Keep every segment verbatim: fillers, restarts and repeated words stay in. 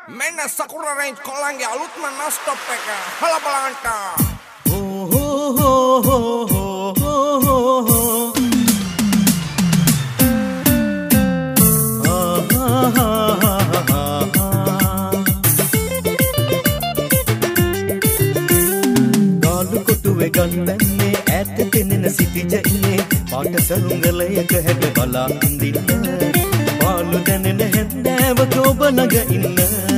මෙන්න සකුරා රේන්ජ් කොල්ලන්ගේ අලුත්ම නස්ටොප් එක හල බලන්න. හෝ හෝ හෝ හෝ හෝ හෝ ගාලු කොටුවේ ගන්නන්නේ ඈත පෙනෙන සිටිජන්නේ පාට සරුංගලයක හැඩ බලා ඉඳින්න පාලු දැනෙන හැන්දෑවක ඔබ ළඟ ඉන්න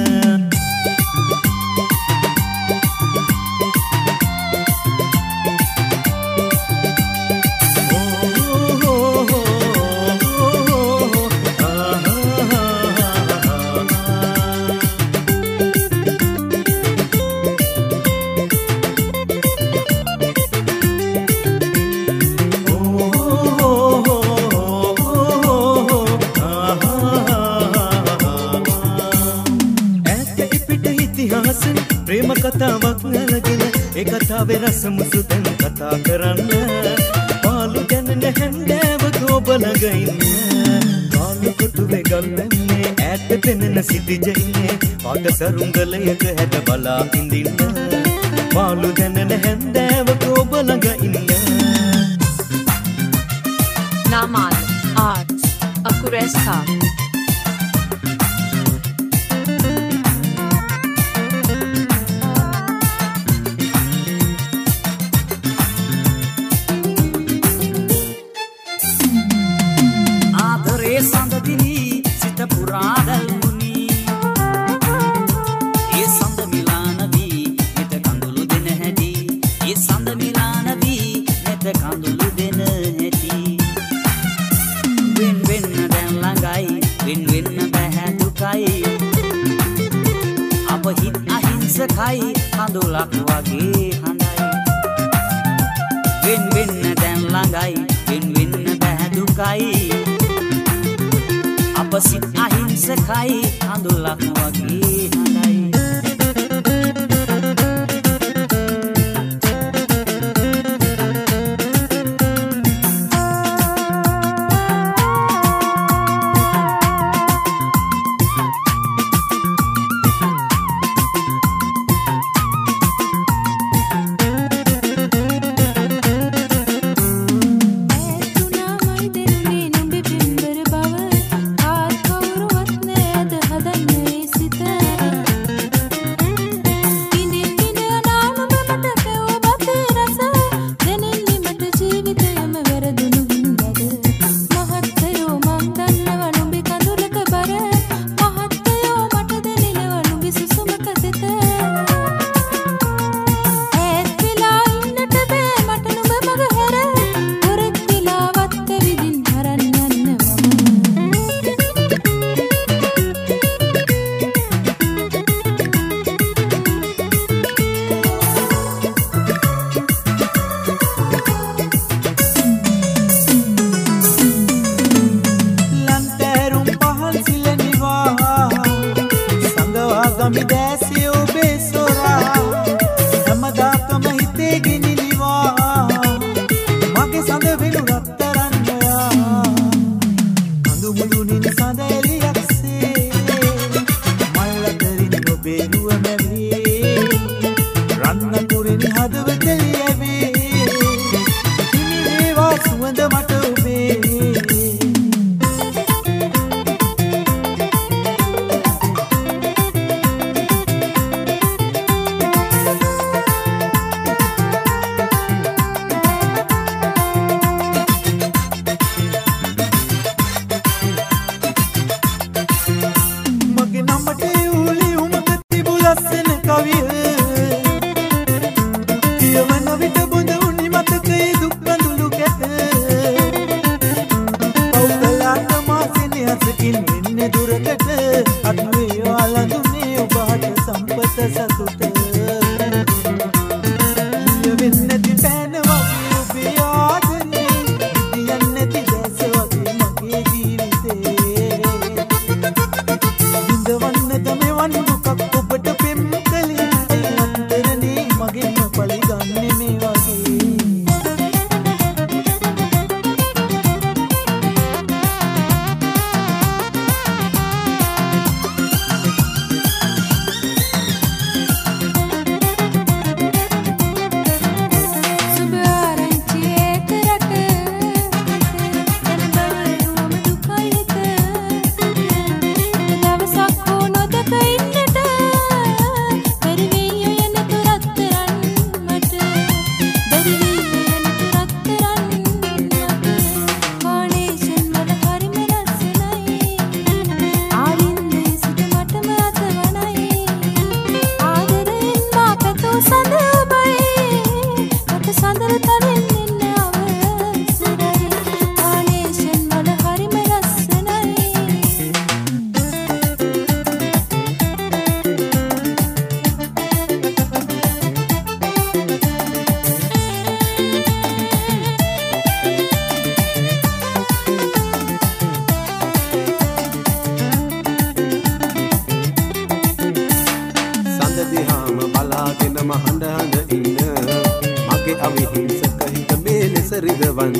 ප්‍රේම කතාවක් නරගෙන ඒ කතාවේ රස මුසු දැන් කතා කරන්න පාලු දැනෙන හැන්දෑවක ඔබ ළඟ ඉන්න ගාලු කොටුවේ ගල්වැන්නේ ඈත පෙනෙන සිටිජන්නේ පාට සරුංගලයක හැඩ බලා ඉඳින්න පාලු දැනෙන හැන්දෑවක ඔබ ළඟ ඉන්න. Namal Arts Akuresa සඳදිනි සිත පුරාදල් මුනි ඒ සඳ මිලාන වී මෙත කඳුළු දෙන හැටි ඒ සඳ මිලාන වී මෙත කඳුළු දෙන හැටි වෙන් වෙන්න දැන් ළඟයි වෙන් වෙන්න බෑ දුකයි අප හිත් අහිංසකයි කඳුලක් වගේ හඳයි වෙන් වෙන්න දැන් ළඟයි වෙන් වෙන්න බෑ දුකයි අප සිත් අහිංසකයි කඳුලක් වගේ හඬයි. රිදවන්න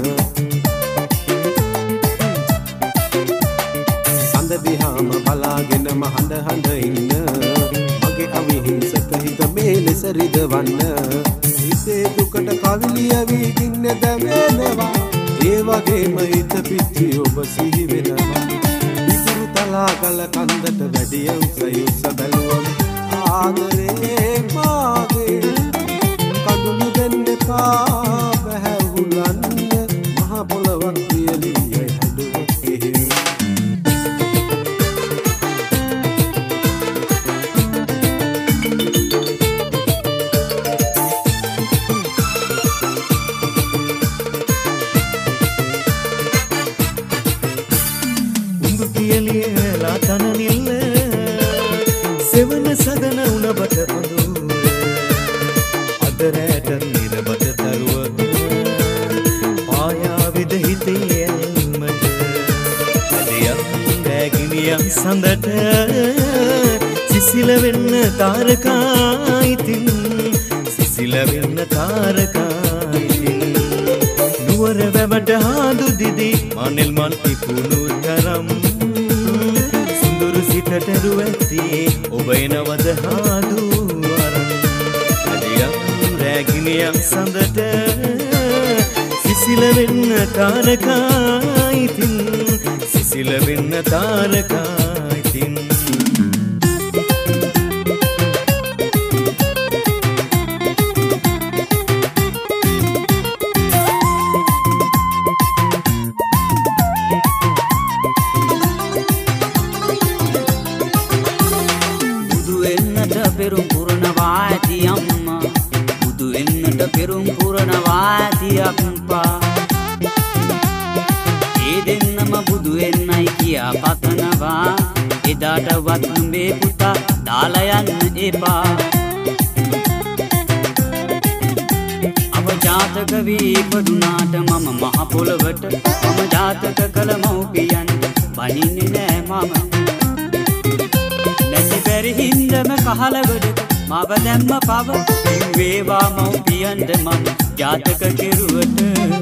සඳ දිහාම බලාගෙනම හඬ හඬ ඉන්න මගේ අවිහිංසක හිත මේ ලෙස රිදවන්න හිතේ දුකට කවිලිය වී ගින්න දැවෙනවා ඒ වගේම හිත පිච්චි ඔබ සිහි වෙනවා විසිරු තලාගල කන්දට වැඩිය උස උස බැලුවම ආදරේ මාගේ කඳුළු දෙන්න එපා බැහැවුලන්න මහ පොළවක් පියලිය හැදුවත් එහෙම උඹ පියලියලා තන නිල්ල සෙවන සදන උණබට අඳුර අදරට නිරබට තරුව පායාවිද හිතේ ඇල්මට ඇදියක් රැගිනියක් සඳට සිසිල වෙන්න තාරකායිතින් සිසිල වෙන්න තාරකායිතින් නුවර වැවට හාදු දිදි මනෙල් මල් පිපුණු තරම් සුඳුරු සිතට රුවැති ඔබ එනවද හාදු අරන් ඇදියක් රැගිනියක් සඳට සිසිල වෙන්න තාරකායිතින් සිසිල වෙන්න තාරකායිතින් පෙරුම් පුරනවා ඇති අම්මා බුදු වෙන්නට පෙරුම් පුරනවා ඇති අප්පා ඒ දෙන්නම බුදු වෙන්නයි කියා පතනවා එදාටවත් මේ පුතා දාලා යන්න එපා අප ජාතක වී ඉපදුනාට මම මහ පොළවට මම ජාතක කළ මව්පියන්ට බනින්නේ නෑ මම හින්දම කහලගොඩට මව දැම්ම පව වේවා මව්පියන්ට මම ජාතක කෙරුවට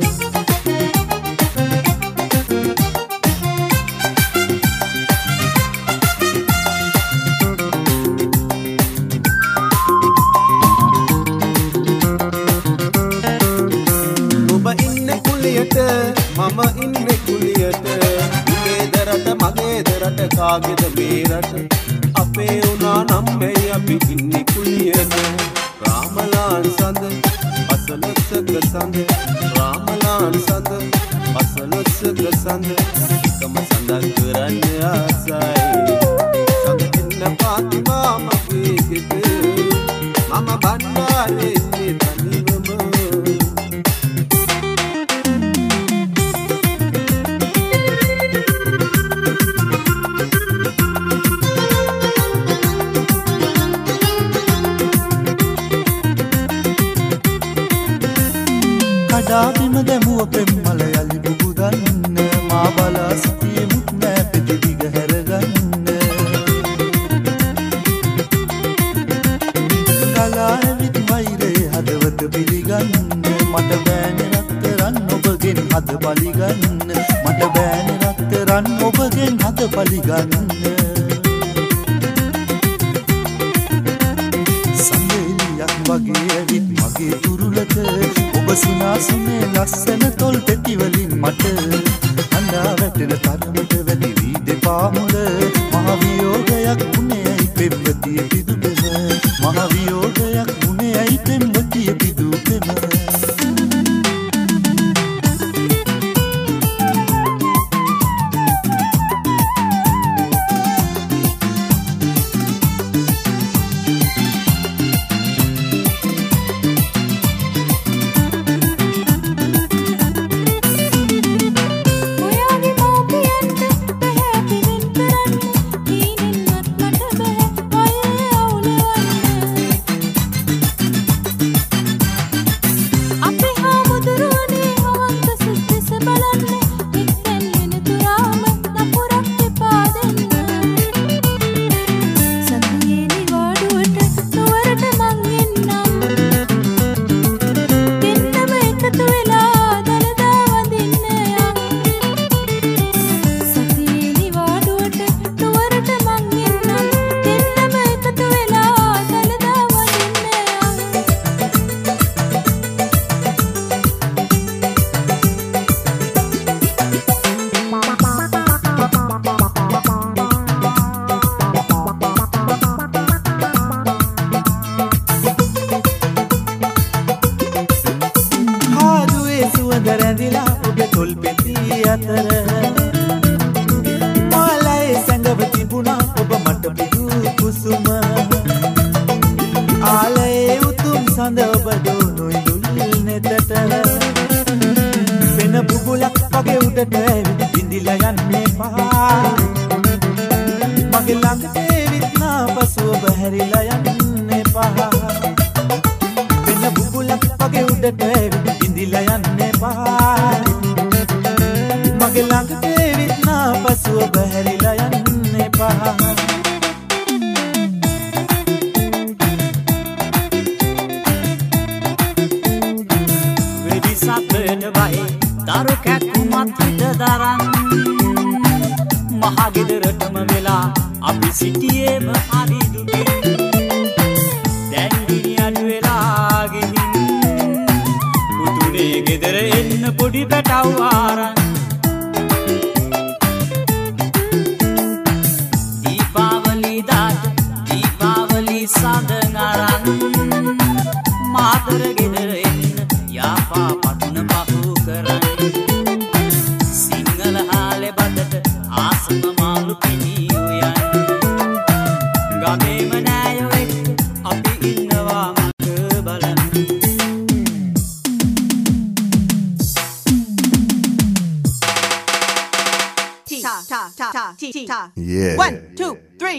ඔබ ඉන්න කුලියට මම ඉන්න කුලියට ගේදරට මගේදරට කාගෙද මේ රට අපේ උනා නම් මේ අපි ඉන්නේ කුලියට රාමලාල් සඳ අසලොස්සක සඳ රාමලාල් සඳ අසලොස්සක සඳ එකම සඳක් කරන්න ආසයි සඳ ඉන්න පාතිමා මගේ හිත මම බණ්ඩාරේ ඉන්නේ තනිවම කඩාබිම දැමුව පෙම්මල යලි බුබුදන්න මා බලා සිටියෙමුත් නෑ පෙති දිග හැරගන්න කලා ඇවිත් වෛරේ හදවත පිළිගන්න මට බෑනේ රත්තරන් ඔබගෙන් හද බලිගන්න මට බෑනේ රත්තරන් ඔබගෙන් හද බලිගන්න සම්මේලියක් වගේ ඇවිත් මගේ තුරුලට ඔබ සිනාසුනේ ලස්සන තොල් පෙතිවලින් මට අඬා වැටෙන තරමට වැඩි වී දෙපා මුල මහ වියෝගයක් වුණේ ඇයි පෙම්වතිය පිදු පෙම මහ වියෝගයක් වුණේ ඇයි පෙම්වතිය පිදු පෙම මගේ සුවඳ රැඳිලා ඔබ තොල් පෙති අතර මාලයේ සැඟව තිබුණා ඔබ මට පිදු කුසුම ආලයේ උතුම් සඳ ඔබ දෝනුයි දුල් නෙතට වෙන බුබුලක් වගේ උඩට විඳිලා යන්නේ පහා මගේ ළඟට එවිත්නා පසු ඔබ හැරිලා යන්නේ පහා වෙන බුබුලක් වගේ උඩට විඳිලා යන්නේ පහා මගේ ළඟට එවිත්නා පසු ඔබ හැරිලා යන්නේ පහා වෙඩිසප්පනවයි දරු කැක්කුමත් හිට දරන් මහගෙදරටම වෙලා අපි සිටියේම හරි දුකින් දැන් දිනි අඩු වෙලා ගිහින් පුතුනේ ගෙදර එන්න පොඩි පැටව් ආරන් දීපාවලි දාට දීපාවලි සඳන් අරන් මාතර ගෙදර එන්න යාපා පටුන පහු කරන් සිංහල හාලේ බඩට ආසම මාළු පිණි උයන් ගමේම නෑයෝ එක්ක අපි ඉන්නවා මට බලන්න Ta ta ta ta ta ta. Yeah. One, two, three.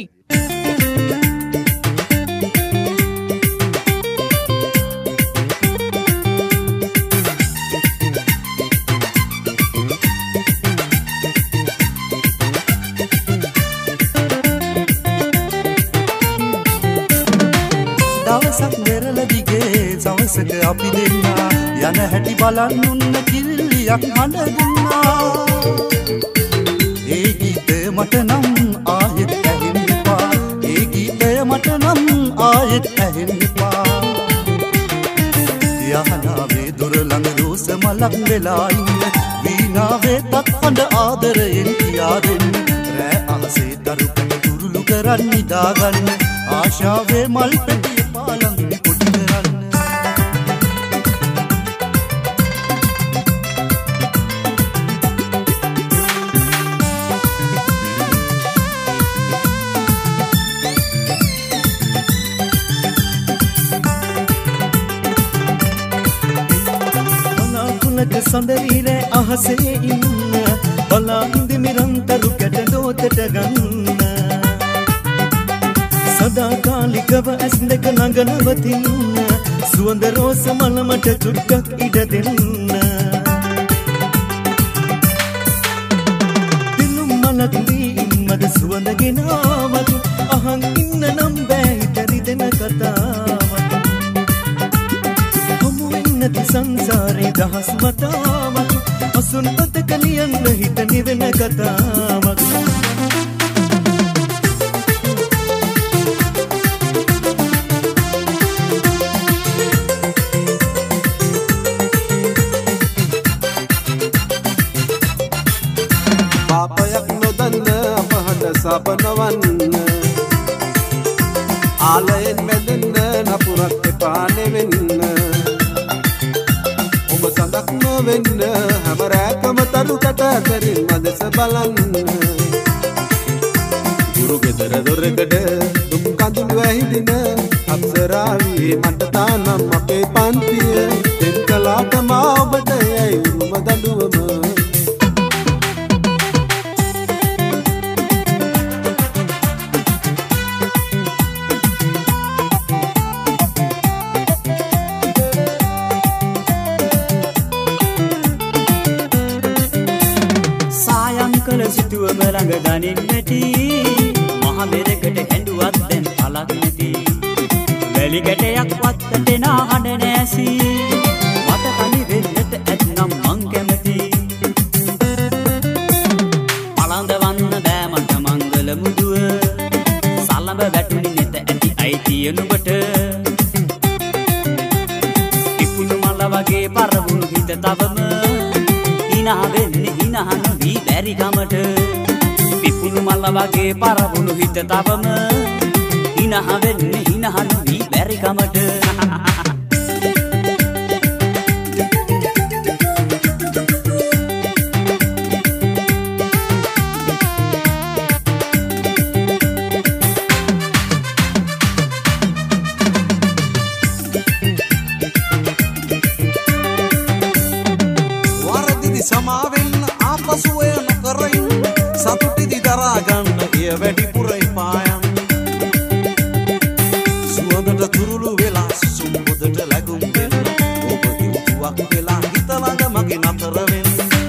දවසක් වෙරළ දිගේ සවසට අපි දෙන්නා යන හැටි බලන් උන්න කිල්ලියක් හඬ දුන්නා ඒ ගීතය මට නම් ආයෙත් ඇහෙන්න එපා ඒ ගීතය මට නම් ආයෙත් ඇහෙන්න එපා යහනාවේ දොර ළඟ රෝස මලක් වෙලා ඉන්න වීණාවේ තත් හඬ ආදරයෙන් කියා දෙන්න රෑ අහසේ දරු පැට තුරුළු කරන් නිදාගන්න ආශාවේ මල් පෙටි පාලම් පොඩි කරන්න අනාකුලක සඳරීරේ අහසේ ඉන්න බලා ඉඳි නිරන්තරු කැට දෝතට ගන්න සදාකාලිකව ඇස් දෙක ළඟ නවතින්න සුවඳ රෝස මලමට චුට්ටක් ඉඩ දෙන්න දිනුම් මලක් දීමද සුවඳ ගෙනාවත් අහන් ඉන්න නම් බෑ හිතරි දෙන කතාවක් හමු වෙන්නති සංසාරේ දහස් වතාවක් අසුන් පතක ලියන්න හිත නිවෙන කතාවක් පාපයක් නොදන්න අපහට සබනවන්න ආලයෙන් මැදෙන්න නපුරක් එපා නෙවෙන්න ඔබ සඳක් නොවෙන්න හැම රැකම තරු කැට අතරින් මදෙස බලන්න ගුරු ගෙදර දොරකඩ දුම් කඳුළු ඇහිදින අප්සරාවී මට තානම් අපේ පන්තිය දෙන් කලාට මා ඔබට යයි උරුම දඬුවම සිතුවම ළඟ ගනින්නටි මහ මෙරකට හැඬුවත් දැන් පලක් නැති වැලි ගැටයක් වත්තට නා හඬ නෑසි මට තනි වෙන්නට ඇත්නම් මං කැමති පළඳවන්න බෑ මට මංගල මුදුව සලඹ වැටුනි නෙත ඇති අයිතිය නුඹට පිපුණු මල වගේ පරවුණු හිත තවම හිනා වෙන්නේ හිනහන වී බැරි ගමට පිපුණු මල වගේ පරවුණු හිත තවම හිනහ වෙන්නේ හිනහන වී බැරි ගමට වගේ නතර වෙන්න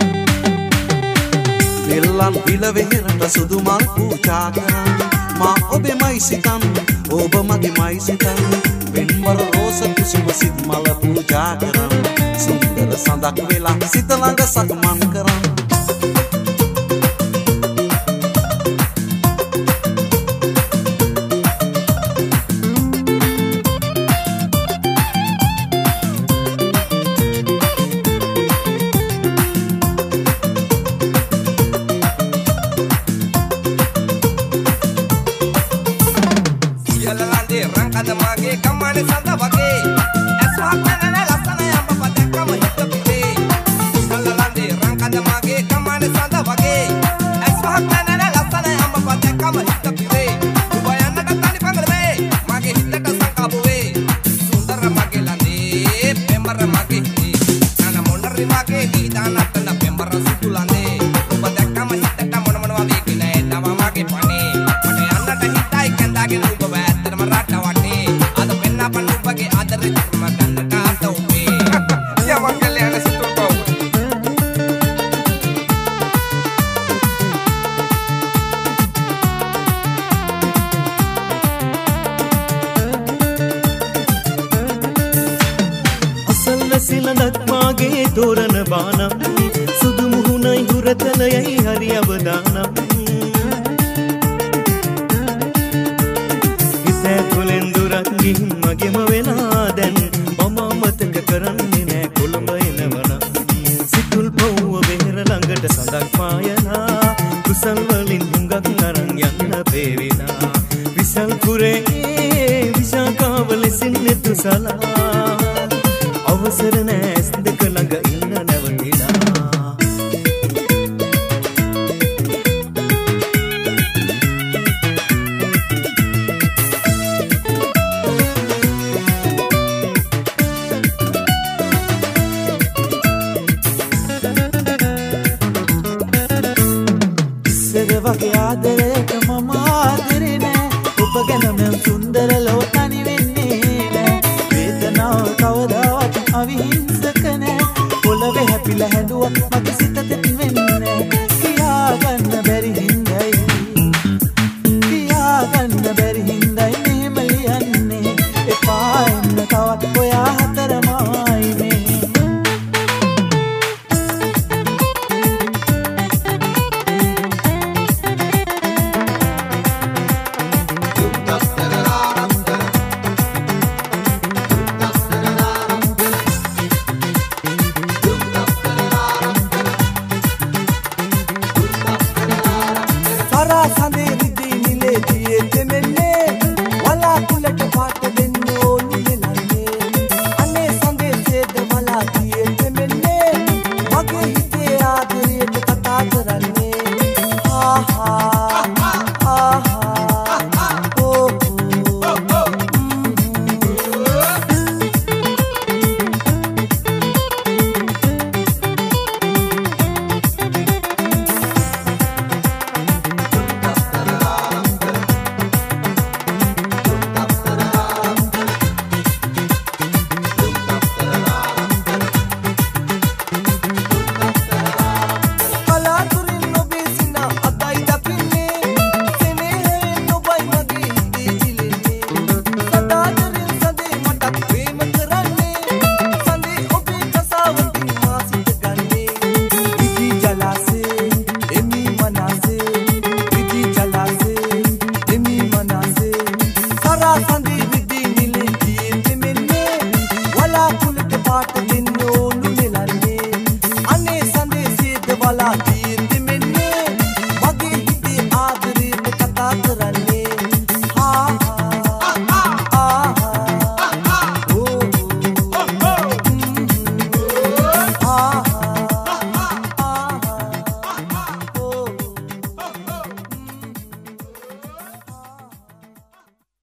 දෙල්ලන් පිළ වෙහෙරට සුදු මල් පූජා කරන්න මා ඔබෙමයි සිතන් ඔබ මගේමයි සිතන් වෙන්වර රෝස කුසුම සිත් මල පූජා කරන්න සුන්දර සඳක් වෙලා සිත ළඟ සක්මන් කරන්න අවිහිංසක නෑ පොළවේ හැපිලා හැදුවක් මගේ සිත දෙපි